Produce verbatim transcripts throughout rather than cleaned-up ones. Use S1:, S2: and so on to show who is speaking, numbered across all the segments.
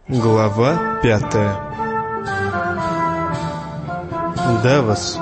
S1: Глава пятая. Давос.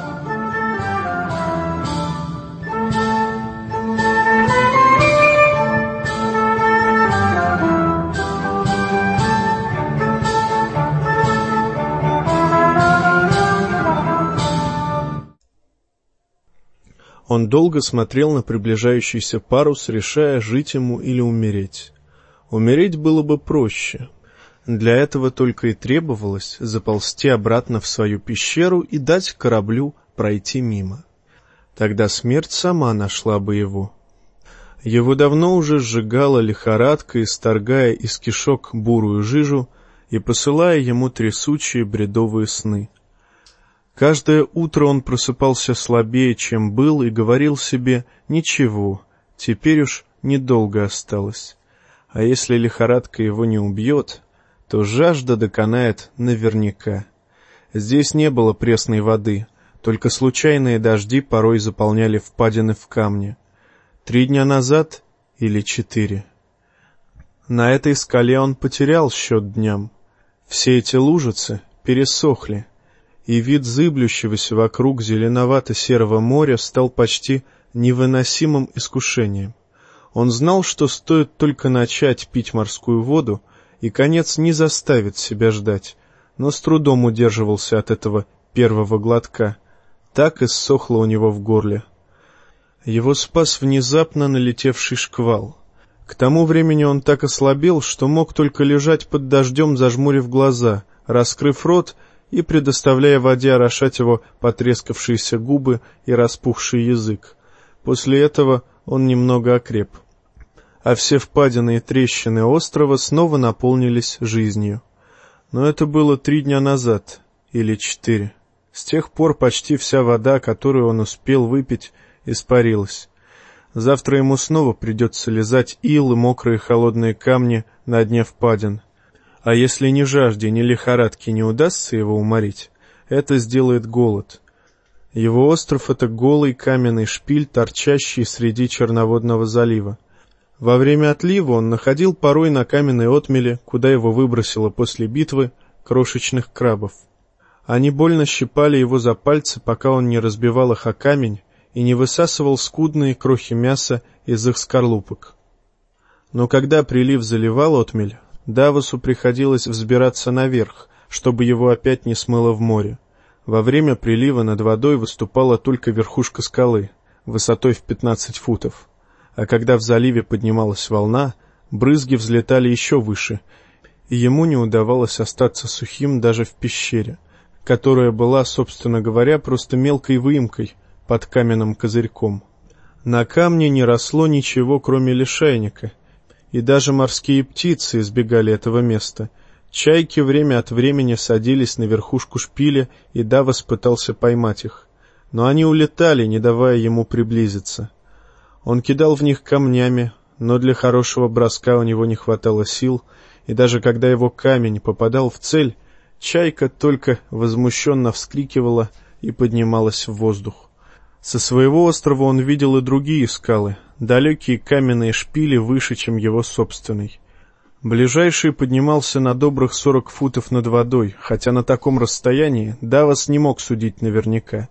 S1: Он долго смотрел на приближающийся парус, решая, жить ему или умереть. Умереть было бы проще. Для этого только и требовалось заползти обратно в свою пещеру и дать кораблю пройти мимо. Тогда смерть сама нашла бы его. Его давно уже сжигала лихорадка, исторгая из кишок бурую жижу и посылая ему трясучие бредовые сны. Каждое утро он просыпался слабее, чем был, и говорил себе: «Ничего, теперь уж недолго осталось». А если лихорадка его не убьет, то жажда доконает наверняка. Здесь не было пресной воды, только случайные дожди порой заполняли впадины в камне. Три дня назад или четыре. На этой скале он потерял счет дням. Все эти лужицы пересохли, и вид зыблющегося вокруг зеленовато-серого моря стал почти невыносимым искушением. Он знал, что стоит только начать пить морскую воду, и конец не заставит себя ждать, но с трудом удерживался от этого первого глотка. Так и ссохло у него в горле. Его спас внезапно налетевший шквал. К тому времени он так ослабел, что мог только лежать под дождем, зажмурив глаза, раскрыв рот и предоставляя воде орошать его потрескавшиеся губы и распухший язык. После этого он немного окреп, а все впадины и трещины острова снова наполнились жизнью. Но это было три дня назад, или четыре. С тех пор почти вся вода, которую он успел выпить, испарилась. Завтра ему снова придется лизать ил и мокрые холодные камни на дне впадин. А если ни жажде, ни лихорадки не удастся его уморить, это сделает голод. Его остров — это голый каменный шпиль, торчащий среди Черноводного залива. Во время отлива он находил порой на каменной отмеле, куда его выбросило после битвы, крошечных крабов. Они больно щипали его за пальцы, пока он не разбивал их о камень и не высасывал скудные крохи мяса из их скорлупок. Но когда прилив заливал отмель, Давосу приходилось взбираться наверх, чтобы его опять не смыло в море. Во время прилива над водой выступала только верхушка скалы, высотой в пятнадцать футов. А когда в заливе поднималась волна, брызги взлетали еще выше, и ему не удавалось остаться сухим даже в пещере, которая была, собственно говоря, просто мелкой выемкой под каменным козырьком. На камне не росло ничего, кроме лишайника, и даже морские птицы избегали этого места. Чайки время от времени садились на верхушку шпиля, и Давос пытался поймать их. Но они улетали, не давая ему приблизиться. Он кидал в них камнями, но для хорошего броска у него не хватало сил, и даже когда его камень попадал в цель, чайка только возмущенно вскрикивала и поднималась в воздух. Со своего острова он видел и другие скалы, далекие каменные шпили выше, чем его собственный. Ближайший поднимался на добрых сорок футов над водой, хотя на таком расстоянии Давос не мог судить наверняка.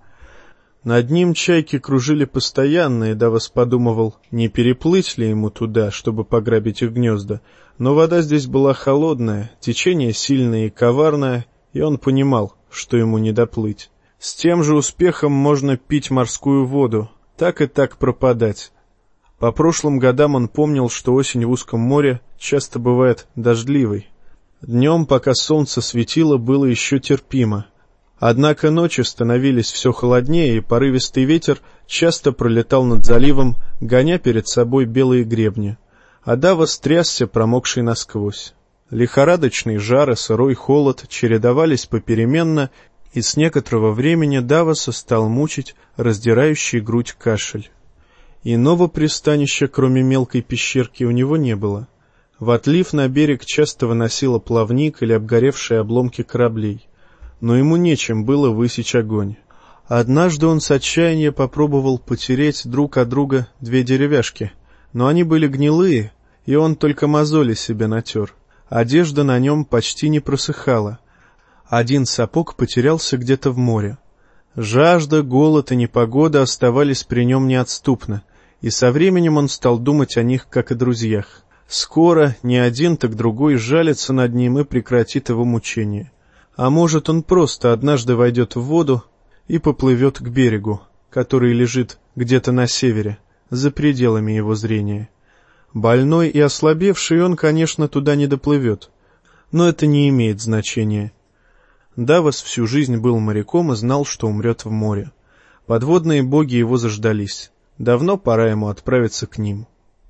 S1: Над ним чайки кружили постоянно, и Давос подумывал, не переплыть ли ему туда, чтобы пограбить их гнезда. Но вода здесь была холодная, течение сильное и коварное, и он понимал, что ему не доплыть. С тем же успехом можно пить морскую воду, так и так пропадать. По прошлым годам он помнил, что осень в узком море часто бывает дождливой. Днем, пока солнце светило, было еще терпимо. Однако ночи становились все холоднее, и порывистый ветер часто пролетал над заливом, гоня перед собой белые гребни. А Давос трясся, промокший насквозь. Лихорадочный жар и сырой холод чередовались попеременно, и с некоторого времени Давоса стал мучить раздирающий грудь кашель. Иного пристанища, кроме мелкой пещерки, у него не было. В отлив на берег часто выносило плавник или обгоревшие обломки кораблей, но ему нечем было высечь огонь. Однажды он с отчаяния попробовал потереть друг от друга две деревяшки, но они были гнилые, и он только мозоли себе натер. Одежда на нем почти не просыхала. Один сапог потерялся где-то в море. Жажда, голод и непогода оставались при нем неотступно, и со временем он стал думать о них, как о друзьях. Скоро ни один, так другой жалится над ним и прекратит его мучение. А может, он просто однажды войдет в воду и поплывет к берегу, который лежит где-то на севере, за пределами его зрения. Больной и ослабевший он, конечно, туда не доплывет, но это не имеет значения. Давос всю жизнь был моряком и знал, что умрет в море. Подводные боги его заждались. Давно пора ему отправиться к ним.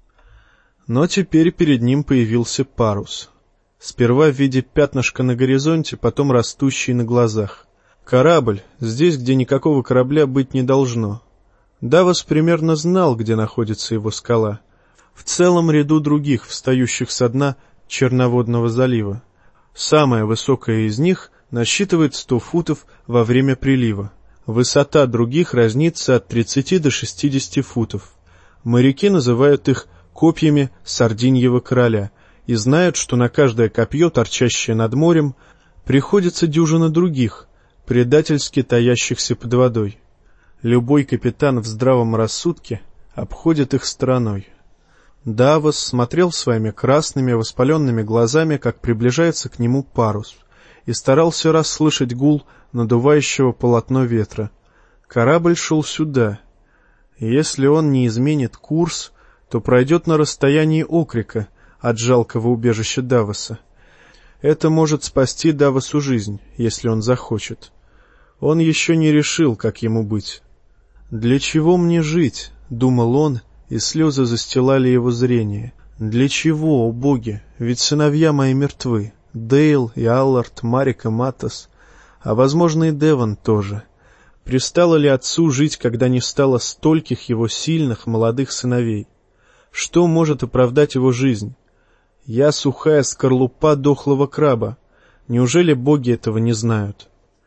S1: Но теперь перед ним появился парус. Сперва в виде пятнышка на горизонте, потом растущий на глазах. Корабль, здесь, где никакого корабля быть не должно. Давос примерно знал, где находится его скала. В целом ряду других, встающих со дна Черноводного залива. Самая высокая из них насчитывает сто футов во время прилива. Высота других разнится от тридцати до шестидесяти футов. Моряки называют их копьями Сардиньего короля и знают, что на каждое копье, торчащее над морем, приходится дюжина других, предательски таящихся под водой. Любой капитан в здравом рассудке обходит их стороной. Давос смотрел своими красными воспаленными глазами, как приближается к нему парус, и старался расслышать гул надувающего полотно ветра. Корабль шел сюда. Если он не изменит курс, то пройдет на расстоянии окрика от жалкого убежища Давоса. Это может спасти Давосу жизнь, если он захочет. Он еще не решил, как ему быть. «Для чего мне жить?» — думал он, и слезы застилали его зрение. «Для чего, о боги? Ведь сыновья мои мертвы. Дейл и Аллард, Марик и Матос, а, возможно, и Девон тоже. Пристало ли отцу жить, когда не стало стольких его сильных молодых сыновей? Что может оправдать его жизнь? Я сухая скорлупа дохлого краба. Неужели боги этого не знают?»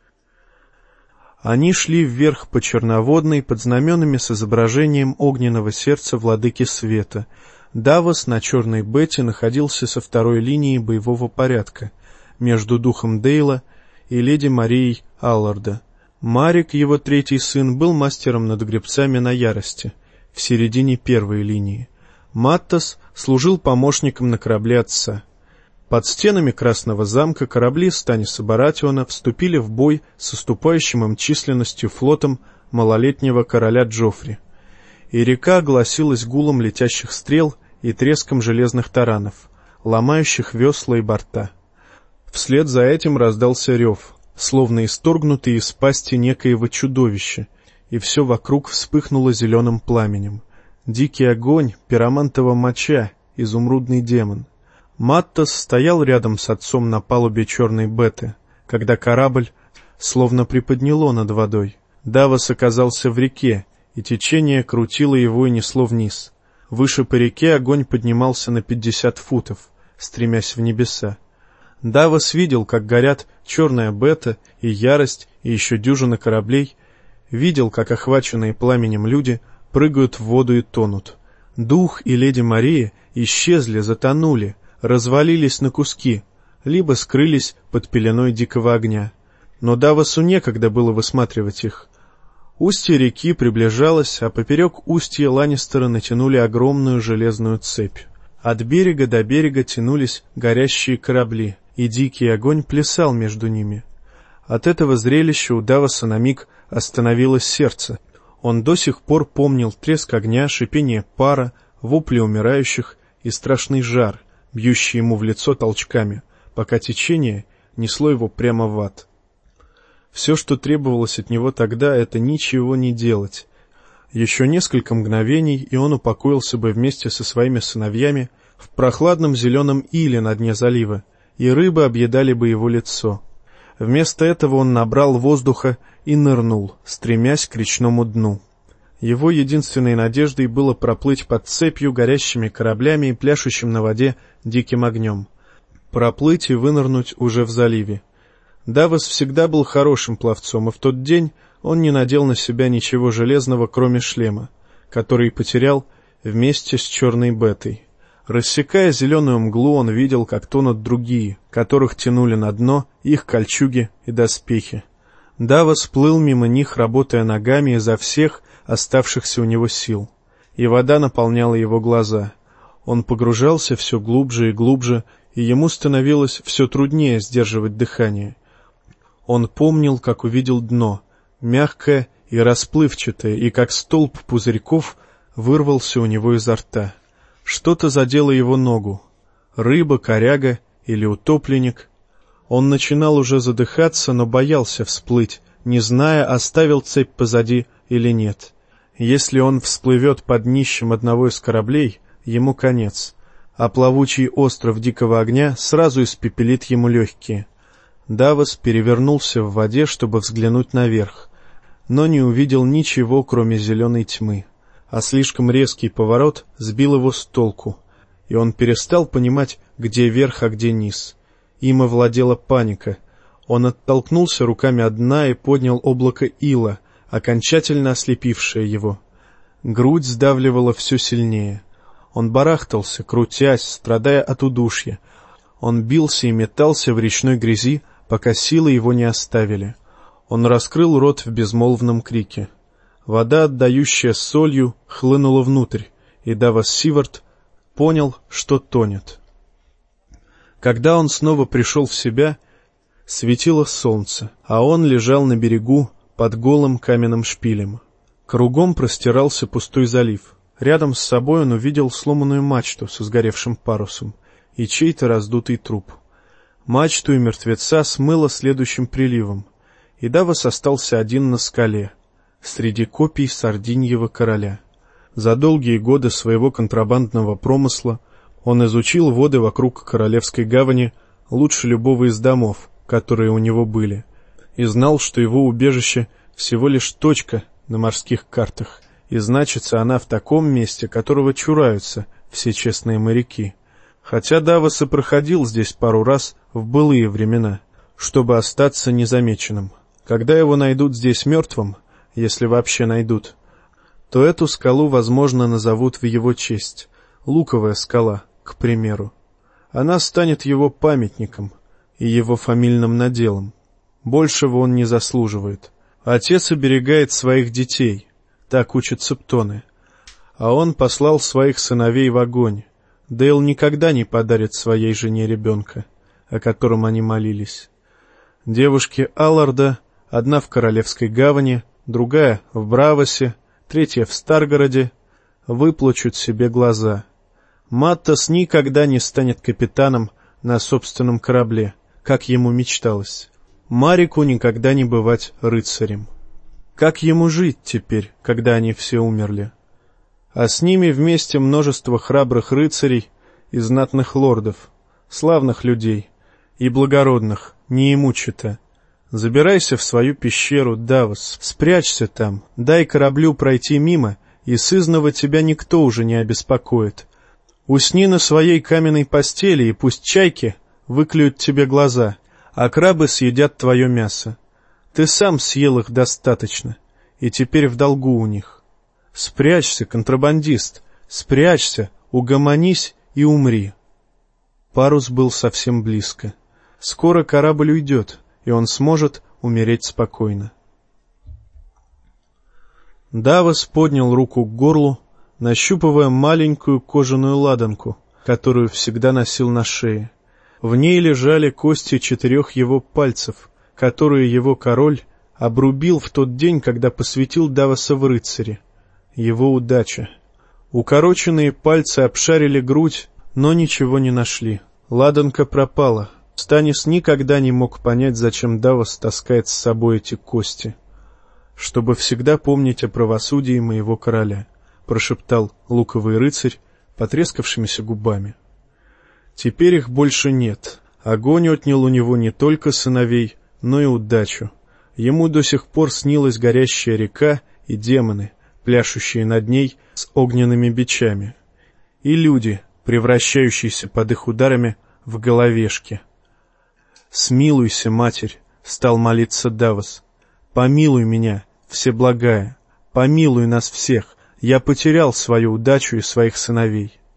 S1: Они шли вверх по Черноводной под знаменами с изображением огненного сердца владыки света. Давос на черной бете находился со второй линии боевого порядка, между духом Дейла и леди Марией Алларда. Марик, его третий сын, был мастером над гребцами на ярости, в середине первой линии. Маттас служил помощником на корабле отца. Под стенами Красного замка корабли Станиса Баратиона вступили в бой с уступающим им численностью флотом малолетнего короля Джоффри. И река огласилась гулом летящих стрел и треском железных таранов, ломающих весла и борта. Вслед за этим раздался рев, словно исторгнутый из пасти некоего чудовища, и все вокруг вспыхнуло зеленым пламенем. Дикий огонь, пиромантова моча, изумрудный демон. Маттас стоял рядом с отцом на палубе черной беты, когда корабль словно приподняло над водой. Давос оказался в реке, и течение крутило его и несло вниз. Выше по реке огонь поднимался на пятьдесят футов, стремясь в небеса. Давос видел, как горят черная бета и ярость, и еще дюжина кораблей, видел, как охваченные пламенем люди прыгают в воду и тонут. Дух и леди Мария исчезли, затонули, развалились на куски, либо скрылись под пеленой дикого огня. Но Давосу некогда было высматривать их. Устье реки приближалось, а поперек устья Ланнистеры натянули огромную железную цепь. От берега до берега тянулись горящие корабли, и дикий огонь плясал между ними. От этого зрелища у Давоса на миг остановилось сердце. Он до сих пор помнил треск огня, шипение пара, вопли умирающих и страшный жар, бьющий ему в лицо толчками, пока течение несло его прямо в ад. Все, что требовалось от него тогда, это ничего не делать. Еще несколько мгновений, и он упокоился бы вместе со своими сыновьями в прохладном зеленом иле на дне залива, и рыбы объедали бы его лицо. Вместо этого он набрал воздуха и нырнул, стремясь к речному дну. Его единственной надеждой было проплыть под цепью, горящими кораблями и пляшущим на воде диким огнем. Проплыть и вынырнуть уже в заливе. Давос всегда был хорошим пловцом, и в тот день он не надел на себя ничего железного, кроме шлема, который потерял вместе с черной бетой. Рассекая зеленую мглу, он видел, как тонут другие, которых тянули на дно их кольчуги и доспехи. Давос плыл мимо них, работая ногами изо всех оставшихся у него сил, и вода наполняла его глаза. Он погружался все глубже и глубже, и ему становилось все труднее сдерживать дыхание. Он помнил, как увидел дно, мягкое и расплывчатое, и как столб пузырьков вырвался у него изо рта. Что-то задело его ногу. Рыба, коряга или утопленник. Он начинал уже задыхаться, но боялся всплыть, не зная, оставил цепь позади или нет. Если он всплывет под днищем одного из кораблей, ему конец, а плавучий остров Дикого Огня сразу испепелит ему легкие. Давос перевернулся в воде, чтобы взглянуть наверх, но не увидел ничего, кроме зеленой тьмы. А слишком резкий поворот сбил его с толку, и он перестал понимать, где верх, а где низ. Им овладела паника. Он оттолкнулся руками от дна и поднял облако ила, окончательно ослепившее его. Грудь сдавливала все сильнее. Он барахтался, крутясь, страдая от удушья. Он бился и метался в речной грязи, пока силы его не оставили. Он раскрыл рот в безмолвном крике. Вода, отдающая солью, хлынула внутрь, и Давос Сивард понял, что тонет. Когда он снова пришел в себя, светило солнце, а он лежал на берегу под голым каменным шпилем. Кругом простирался пустой залив. Рядом с собой он увидел сломанную мачту со сгоревшим парусом и чей-то раздутый труп. Мачту и мертвеца смыло следующим приливом, и Давос остался один на скале, среди копий Сардиньего короля. За долгие годы своего контрабандного промысла он изучил воды вокруг Королевской гавани лучше любого из домов, которые у него были, и знал, что его убежище всего лишь точка на морских картах, и значится она в таком месте, которого чураются все честные моряки. Хотя Давос и проходил здесь пару раз в былые времена, чтобы остаться незамеченным. Когда его найдут здесь мертвым, если вообще найдут, то эту скалу, возможно, назовут в его честь. Луковая скала, к примеру. Она станет его памятником и его фамильным наделом. Большего он не заслуживает. Отец оберегает своих детей, так учат септоны. А он послал своих сыновей в огонь. Дейл никогда не подарит своей жене ребенка, о котором они молились. Девушки Алларда, одна в Королевской гавани, другая в Бравосе, третья в Старгороде, выплачут себе глаза. Маттас никогда не станет капитаном на собственном корабле, как ему мечталось. Марику никогда не бывать рыцарем. Как ему жить теперь, когда они все умерли? А с ними вместе множество храбрых рыцарей и знатных лордов, славных людей и благородных, не ему чета. Забирайся в свою пещеру, Давос, спрячься там, дай кораблю пройти мимо, и сызнова тебя никто уже не обеспокоит. Усни на своей каменной постели, и пусть чайки выклюют тебе глаза, а крабы съедят твое мясо. Ты сам съел их достаточно, и теперь в долгу у них. Спрячься, контрабандист, спрячься, угомонись и умри. Парус был совсем близко. Скоро корабль уйдет, и он сможет умереть спокойно. Давос поднял руку к горлу, нащупывая маленькую кожаную ладанку, которую всегда носил на шее. В ней лежали кости четырех его пальцев, которые его король обрубил в тот день, когда посвятил Давоса в рыцари. Его удача. Укороченные пальцы обшарили грудь, но ничего не нашли. Ладанка пропала. Станис никогда не мог понять, зачем Давос таскает с собой эти кости. «Чтобы всегда помнить о правосудии моего короля», — прошептал луковый рыцарь потрескавшимися губами. Теперь их больше нет. Огонь отнял у него не только сыновей, но и удачу. Ему до сих пор снилась горящая река и демоны, пляшущие над ней с огненными бичами, и люди, превращающиеся под их ударами в головешки. «Смилуйся, Матерь», — стал молиться Давос, — «помилуй меня, Всеблагая, помилуй нас всех, я потерял свою удачу и своих сыновей».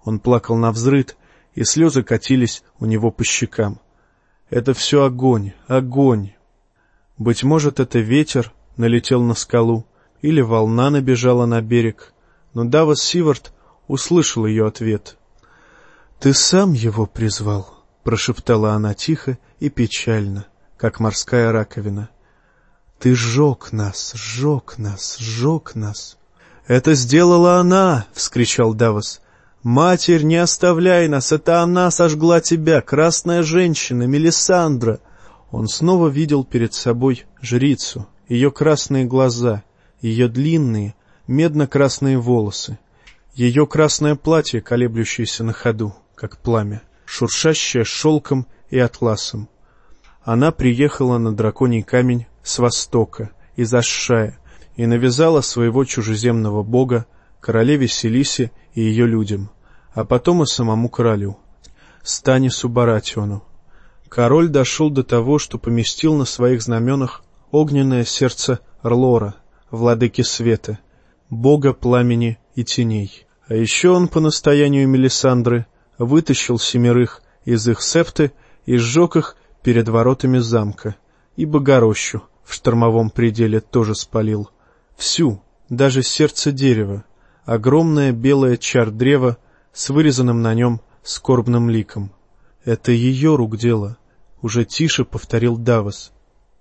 S1: Он плакал навзрыд, и слезы катились у него по щекам. Это все огонь, огонь. Быть может, это ветер налетел на скалу, или волна набежала на берег, но Давос Сивард услышал ее ответ. «Ты сам его призвал», — прошептала она тихо и печально, как морская раковина. «Ты сжег нас, сжег нас, сжег нас». «Это сделала она!» — вскричал Давос. «Матерь, не оставляй нас! Это она сожгла тебя, красная женщина, Мелисандра!» Он снова видел перед собой жрицу, ее красные глаза, ее длинные, медно-красные волосы, ее красное платье, колеблющееся на ходу, как пламя, шуршащее шелком и атласом. Она приехала на драконий камень с востока, из Ашшая, и навязала своего чужеземного бога королеве Селисе и ее людям, а потом и самому королю, Станису Баратиону. Король дошел до того, что поместил на своих знаменах огненное сердце Рлора, владыки света, бога пламени и теней. А еще он по настоянию Мелисандры вытащил семерых из их септы и сжег их перед воротами замка, и Богорощу в штормовом пределе тоже спалил. Всю, даже сердце дерева, огромное белое чар древа с вырезанным на нем скорбным ликом. Это ее рук дело, уже тише повторил Давос.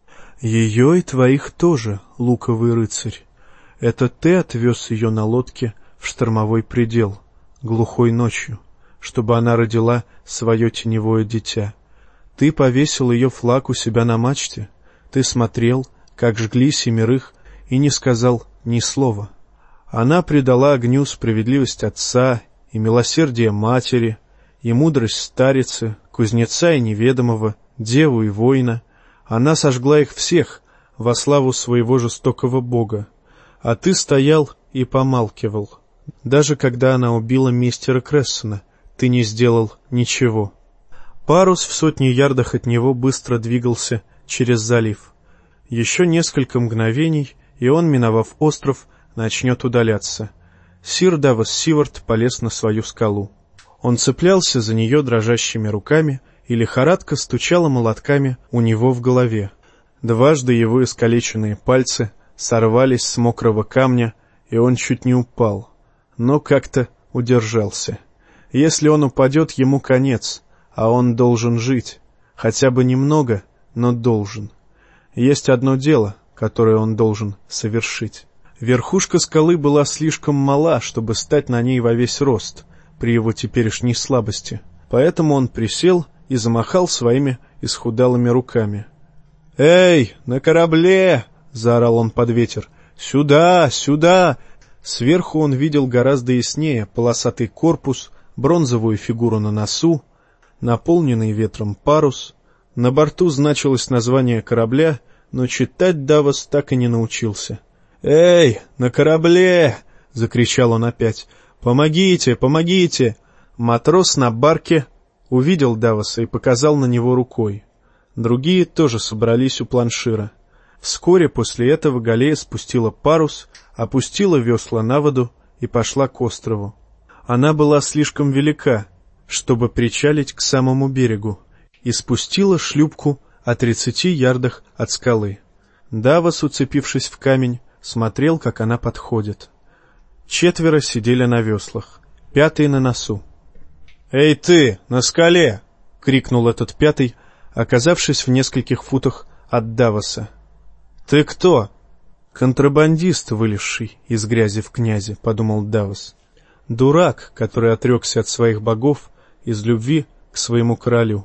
S1: Ее и твоих тоже, луковый рыцарь. Это ты отвез ее на лодке в штормовой предел, глухой ночью, чтобы она родила свое теневое дитя. Ты повесил ее флаг у себя на мачте, ты смотрел, как жгли семерых, и не сказал ни слова. Она предала огню справедливость отца и милосердие матери, и мудрость старицы, кузнеца и неведомого, деву и воина. Она сожгла их всех во славу своего жестокого бога. А ты стоял и помалкивал. Даже когда она убила мистера Крессона, ты не сделал ничего. Парус в сотне ярдах от него быстро двигался через залив. Еще несколько мгновений, и он, миновав остров, начнет удаляться. Сир Давос Сивард полез на свою скалу. Он цеплялся за нее дрожащими руками, и лихорадка стучала молотками у него в голове. Дважды его искалеченные пальцы сорвались с мокрого камня, и он чуть не упал, но как-то удержался. Если он упадет, ему конец, а он должен жить, хотя бы немного, но должен. Есть одно дело, которое он должен совершить. Верхушка скалы была слишком мала, чтобы стать на ней во весь рост при его теперешней слабости, поэтому он присел и замахал своими исхудалыми руками. «Эй, на корабле!» — заорал он под ветер. «Сюда, сюда!» Сверху он видел гораздо яснее полосатый корпус, бронзовую фигуру на носу, наполненный ветром парус. На борту значилось название корабля, но читать Давос так и не научился. «Эй, на корабле!» — закричал он опять. «Помогите, помогите!» Матрос на барке увидел Давоса и показал на него рукой. Другие тоже собрались у планшира. Вскоре после этого галея спустила парус, опустила весла на воду и пошла к острову. Она была слишком велика, чтобы причалить к самому берегу, и спустила шлюпку о тридцати ярдах от скалы. Давос, уцепившись в камень, смотрел, как она подходит. Четверо сидели на веслах, пятый на носу. «Эй ты, на скале!» — крикнул этот пятый, оказавшись в нескольких футах от Давоса. «Ты кто?» «Контрабандист, вылезший из грязи в князи», — подумал Давос. «Дурак, который отрекся от своих богов из любви к своему королю».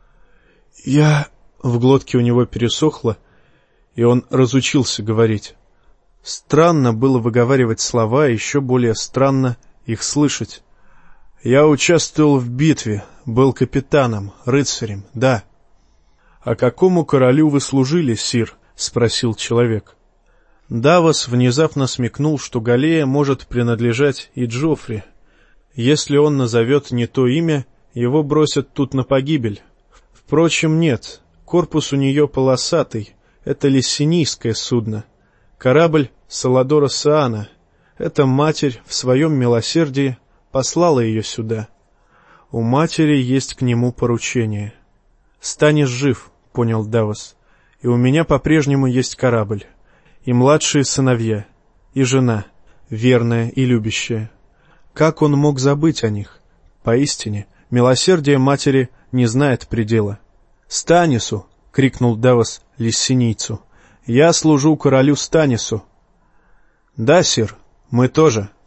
S1: «Я...» — в глотке у него пересохло, и он разучился говорить. Странно было выговаривать слова, еще более странно их слышать. «Я участвовал в битве, был капитаном, рыцарем, да». «А какому королю вы служили, сир?» — спросил человек. Давос внезапно смекнул, что галея может принадлежать и Джоффри. Если он назовет не то имя, его бросят тут на погибель. Впрочем, нет, корпус у нее полосатый, это лиссенийское судно. Корабль Саладора Саана. Это матерь в своем милосердии послала ее сюда. У матери есть к нему поручение. «Станешь жив», — понял Давос, — «и у меня по-прежнему есть корабль, и младшие сыновья, и жена, верная и любящая. Как он мог забыть о них? Поистине, милосердие матери не знает предела». «Станису!» — крикнул Давос лиссинийцу. «Я служу королю Станису». «Да, сир, мы тоже»,